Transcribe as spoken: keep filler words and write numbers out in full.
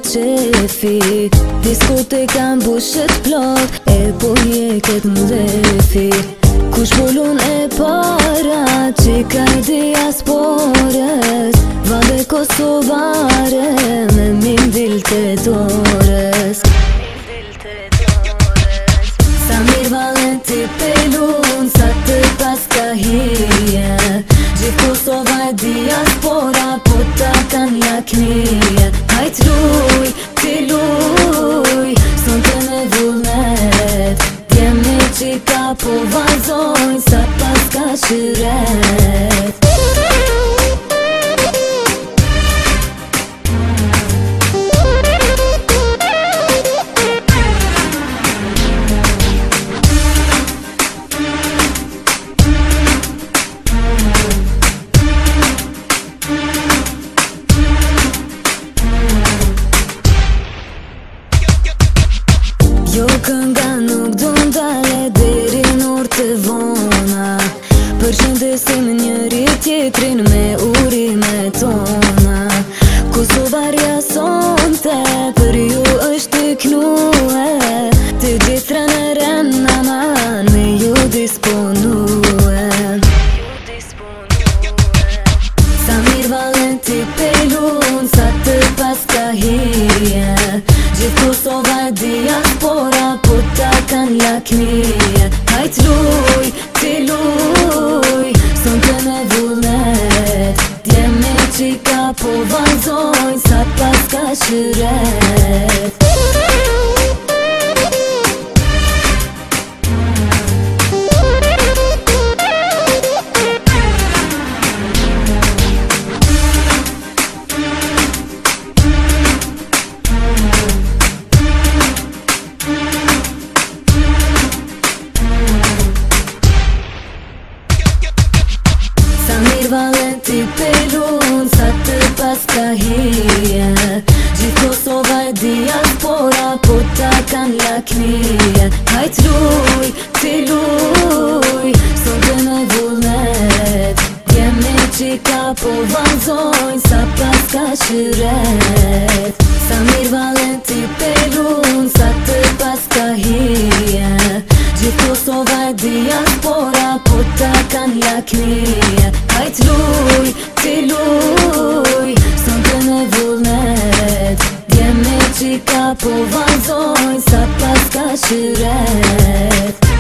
qefi Diskoteka mbushet plot E po jeket mlefi Kush polun e para Qika i diaspores Vade kosovare Me min dilte dores Samir Valenti pelun Sa të pas ka hije Gjithë Kosova e diaspora Po ta kan laknije Hajt luj, ti luj Son të me vullnet Djemi qika po vazojnë Sa pas ka shiret Jo kënga nuk do ndale deri n'orë të vona Përshëndesim njëri tjetrin me urime tona Kosovarja sonte për ju është knue Të gjithra në rena man me ju disponue Samir Valenti pelun sa të pas ka hije Gjithë Kosova e diaspora po ta kan laknije Hajt luj, ti luj, son të me vullnet Djeme qika po vazojnë sa pas ka shiret Samir Valenti pelun sa të pas ka hije Gjithë Kosova e diaspora po ta kan laknije Hajt luj, ti luj, son të me vullnet Djeme qika po vazojnë sa pas ka shiret Samir Valenti pelun sa të pas ka hije Gjithë Kosova e diaspora po ta kan laknije Hajt luj, ti luj, son të me vullnet Djeme qika po vazojnë sa pas ka shiret